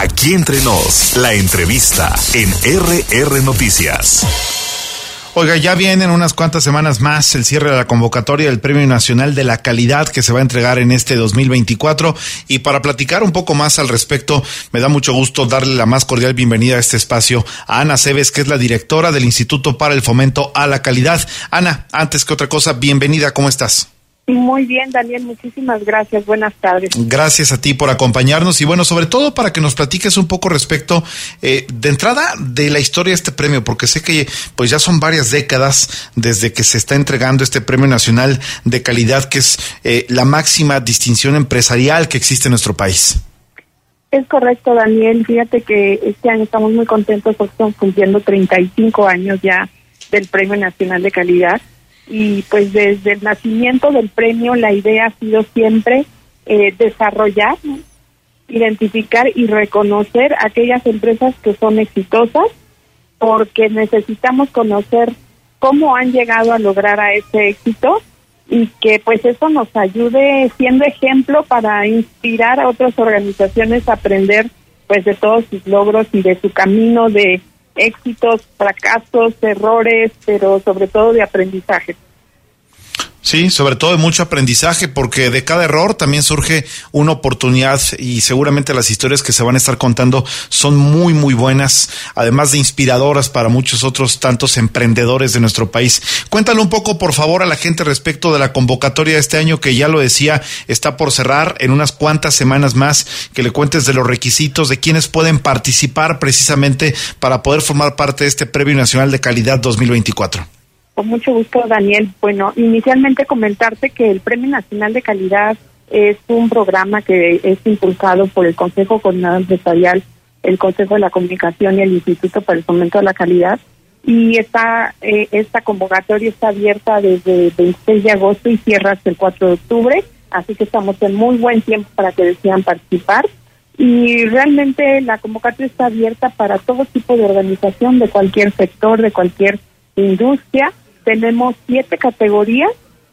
Aquí entre nos, la entrevista en RR Noticias. Oiga, ya vienen unas cuantas semanas más el cierre de la convocatoria del Premio Nacional de la Calidad que se va a entregar en este 2024, y para platicar un poco más al respecto, me da mucho gusto darle la más cordial bienvenida a este espacio a Ana Cebes, que es la directora del Instituto para el Fomento a la Calidad. Ana, antes que otra cosa, bienvenida, ¿cómo estás? Muy bien, Daniel, muchísimas gracias, buenas tardes. Gracias a ti por acompañarnos y bueno, sobre todo para que nos platiques un poco respecto, de entrada, de la historia de este premio, porque sé que pues ya son varias décadas desde que se está entregando este Premio Nacional de Calidad, que es la máxima distinción empresarial que existe en nuestro país. Es correcto, Daniel, fíjate que este año estamos muy contentos porque estamos cumpliendo 35 años ya del Premio Nacional de Calidad. Y pues desde el nacimiento del premio la idea ha sido siempre desarrollar, ¿no?, identificar y reconocer aquellas empresas que son exitosas, porque necesitamos conocer cómo han llegado a lograr a ese éxito y que pues eso nos ayude siendo ejemplo para inspirar a otras organizaciones a aprender pues de todos sus logros y de su camino de éxitos, fracasos, errores, pero sobre todo de aprendizaje. Sí, sobre todo de mucho aprendizaje, porque de cada error también surge una oportunidad y seguramente las historias que se van a estar contando son muy, muy buenas, además de inspiradoras para muchos otros tantos emprendedores de nuestro país. Cuéntale un poco, por favor, a la gente respecto de la convocatoria de este año, que ya lo decía, está por cerrar en unas cuantas semanas más, que le cuentes de los requisitos, de quienes pueden participar precisamente para poder formar parte de este Premio Nacional de Calidad 2024. Con mucho gusto, Daniel. Bueno, inicialmente comentarte que el Premio Nacional de Calidad es un programa que es impulsado por el Consejo Coordinador Empresarial, el Consejo de la Comunicación y el Instituto para el Fomento de la Calidad. Y esta convocatoria está abierta desde el 26 de agosto y cierra hasta el 4 de octubre, así que estamos en muy buen tiempo para que decidan participar. Y realmente la convocatoria está abierta para todo tipo de organización, de cualquier sector, de cualquier industria. Tenemos 7 categorías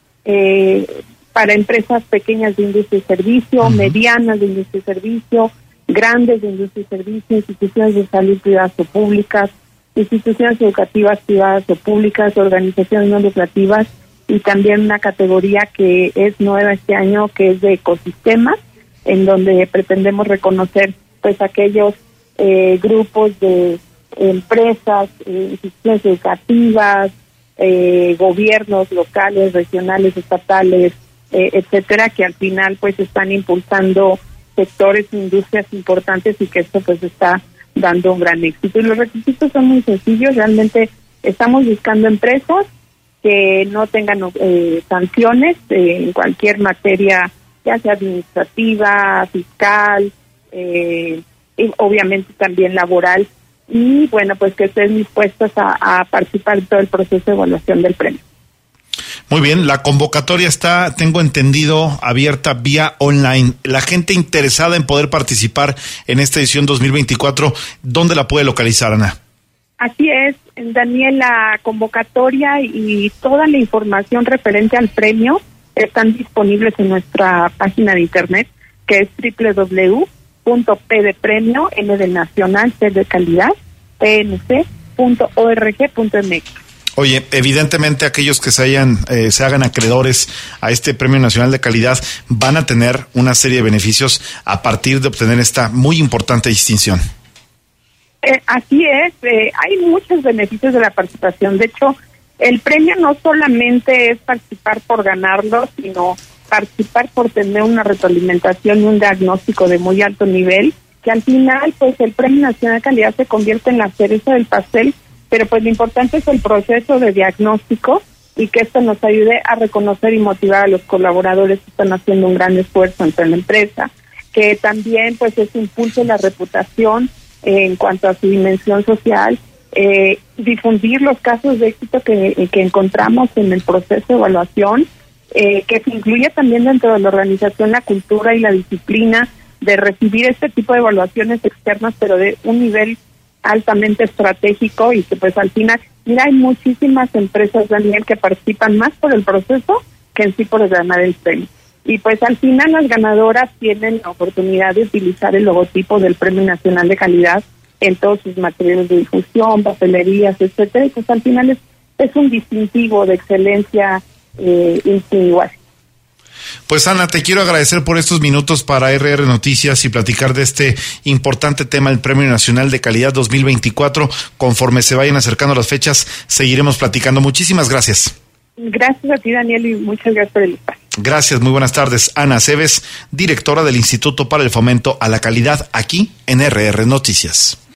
para empresas pequeñas de industria y servicio, medianas de industria y servicio, grandes de industria y servicio, instituciones de salud privadas o públicas, instituciones educativas privadas o públicas, organizaciones no lucrativas, y también una categoría que es nueva este año, que es de ecosistemas, en donde pretendemos reconocer pues aquellos grupos de empresas, instituciones educativas, gobiernos locales, regionales, estatales, etcétera, que al final pues están impulsando sectores e industrias importantes y que esto pues está dando un gran éxito. Y los requisitos son muy sencillos, realmente estamos buscando empresas que no tengan sanciones en cualquier materia, ya sea administrativa, fiscal, y obviamente también laboral, y bueno, pues que estén dispuestos a participar en todo el proceso de evaluación del premio. Muy bien, la convocatoria está, tengo entendido, abierta vía online. La gente interesada en poder participar en esta edición 2024, ¿dónde la puede localizar, Ana? Así es, Daniel, la convocatoria y toda la información referente al premio están disponibles en nuestra página de internet, que es www.pdepremio, N de Nacional, C de Calidad, pnc.org.mx. Oye, evidentemente aquellos que se hagan acreedores a este Premio Nacional de Calidad van a tener una serie de beneficios a partir de obtener esta muy importante distinción. Así es, hay muchos beneficios de la participación. De hecho, el premio no solamente es participar por ganarlo, sino participar por tener una retroalimentación y un diagnóstico de muy alto nivel, que al final pues el Premio Nacional de Calidad se convierte en la cereza del pastel, pero pues lo importante es el proceso de diagnóstico y que esto nos ayude a reconocer y motivar a los colaboradores que están haciendo un gran esfuerzo entre la empresa, que también pues eso impulse la reputación en cuanto a su dimensión social, difundir los casos de éxito que encontramos en el proceso de evaluación, que se incluya también dentro de la organización la cultura y la disciplina de recibir este tipo de evaluaciones externas, pero de un nivel altamente estratégico, y que pues al final, mira, hay muchísimas empresas, Daniel, que participan más por el proceso que en sí por ganar el premio. Y pues al final las ganadoras tienen la oportunidad de utilizar el logotipo del Premio Nacional de Calidad en todos sus materiales de difusión, papelerías, etcétera. Y pues al final es un distintivo de excelencia sin igual. Pues Ana, te quiero agradecer por estos minutos para RR Noticias y platicar de este importante tema, el Premio Nacional de Calidad 2024. Conforme se vayan acercando las fechas, seguiremos platicando. Muchísimas gracias. Gracias a ti, Daniel, y muchas gracias por el espacio. Gracias, muy buenas tardes. Ana Aceves, directora del Instituto para el Fomento a la Calidad, aquí en RR Noticias.